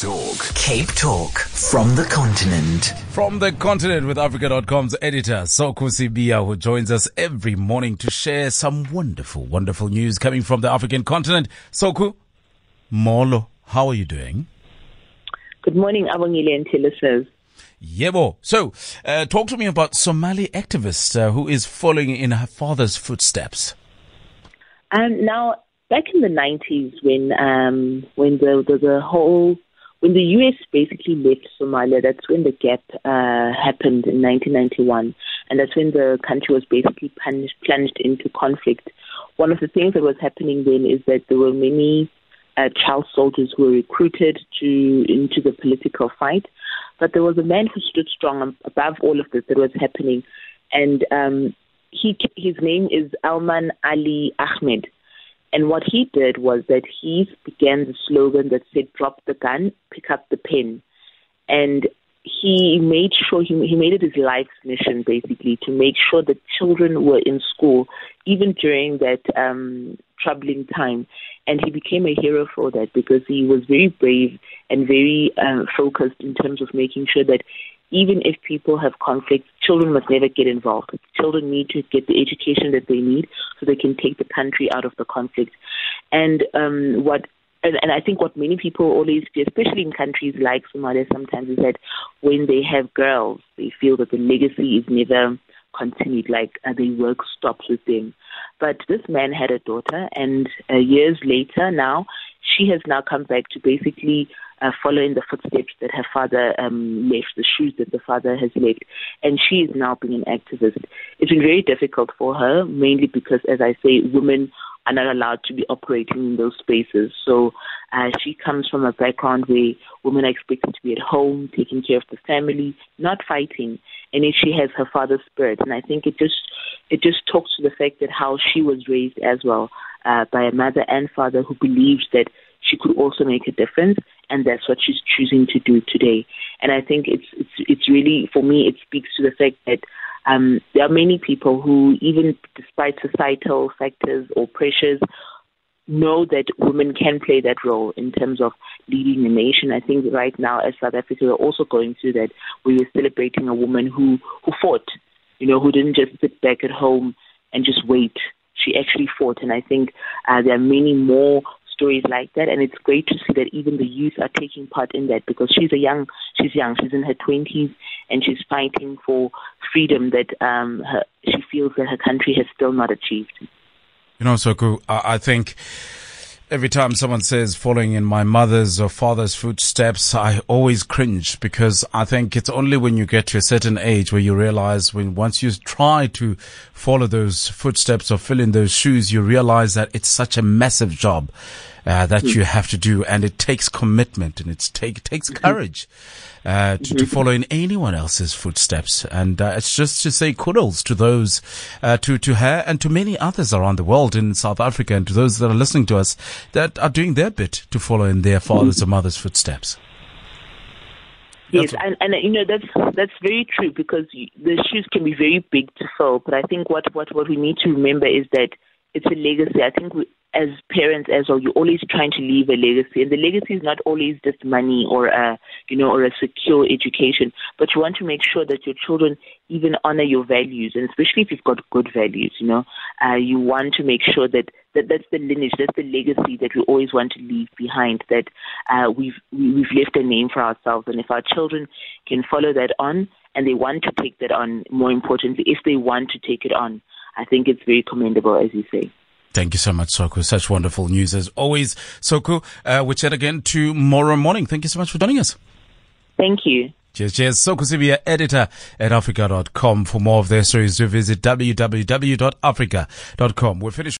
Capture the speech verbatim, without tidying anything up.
Talk. Cape Talk from the continent. From the continent with Africa dot com's editor, Soku Sibiya, who joins us every morning to share some wonderful, wonderful news coming from the African continent. Soku, Molo, how are you doing? Good morning, Abongile and listeners. Yebo. So, uh, talk to me about Somali activist uh, who is following in her father's footsteps. Um, now, back in the nineties, when um, when the, the the whole when the U S basically left Somalia, that's when the gap uh, happened in nineteen ninety-one, and that's when the country was basically plunged, plunged into conflict. One of the things that was happening then is that there were many uh, child soldiers who were recruited to into the political fight, but there was a man who stood strong above all of this that was happening, and um, he his name is Alman Ali Ahmed. And what he did was that he began the slogan that said, "Drop the gun, pick up the pen." And he made sure, he, he made it his life's mission, basically, to make sure that children were in school, even during that um, troubling time. And he became a hero for that because he was very brave and very uh, focused in terms of making sure that even if people have conflicts, children must never get involved. Children need to get the education that they need so they can take the country out of the conflict. And um, what, and, and I think what many people always fear, especially in countries like Somalia sometimes, is that when they have girls, they feel that the legacy is never continued, like uh, their work stops with them. But this man had a daughter, and uh, years later now, she has now come back to basically uh, follow in the footsteps that her father um, left, the shoes that the father has left, and she is now being an activist. It's been very difficult for her, mainly because, as I say, women are not allowed to be operating in those spaces. So uh, she comes from a background where women are expected to be at home, taking care of the family, not fighting, and yet she has her father's spirit. And I think it just it just talks to the fact that how she was raised as well uh, by a mother and father who believes that she could also make a difference, and that's what she's choosing to do today. And I think it's it's it's really, for me, it speaks to the fact that um, there are many people who, even despite societal factors or pressures, know that women can play that role in terms of leading the nation. I think right now, as South Africa, we're also going through that. We were celebrating a woman who, who fought, you know, who didn't just sit back at home and just wait. She actually fought, and I think uh, there are many more stories like that, and it's great to see that even the youth are taking part in that, because she's a young, she's young, she's in her twenties, and she's fighting for freedom that um, her, she feels that her country has still not achieved. You know, Soku, I think every time someone says following in my mother's or father's footsteps, I always cringe, because I think it's only when you get to a certain age where you realize, when once you try to follow those footsteps or fill in those shoes, you realize that it's such a massive job uh, that you have to do, and it takes commitment, and it take, takes courage uh, to, to follow in anyone else's footsteps. And uh, it's just to say kudos to those, uh, to, to her and to many others around the world, in South Africa, and to those that are listening to us that are doing their bit to follow in their father's or mother's footsteps. Yes, and, and you know, that's that's very true, because the shoes can be very big to fill. But I think what, what, what we need to remember is that it's a legacy. I think we, as parents as well, you're always trying to leave a legacy. And the legacy is not always just money or a, you know, or a secure education, but you want to make sure that your children even honor your values, and especially if you've got good values, you know, uh, you want to make sure that, that that's the lineage, that's the legacy that we always want to leave behind, that uh, we've, we've left a name for ourselves. And if our children can follow that on, and they want to take that on, more importantly, if they want to take it on, I think it's very commendable, as you say. Thank you so much, Soku. Such wonderful news as always. Soku, uh, we chat again tomorrow morning. Thank you so much for joining us. Thank you. Cheers, cheers. Soku Sibiya, editor at Africa dot com. For more of their stories, do visit w w w dot africa dot com. We're finished.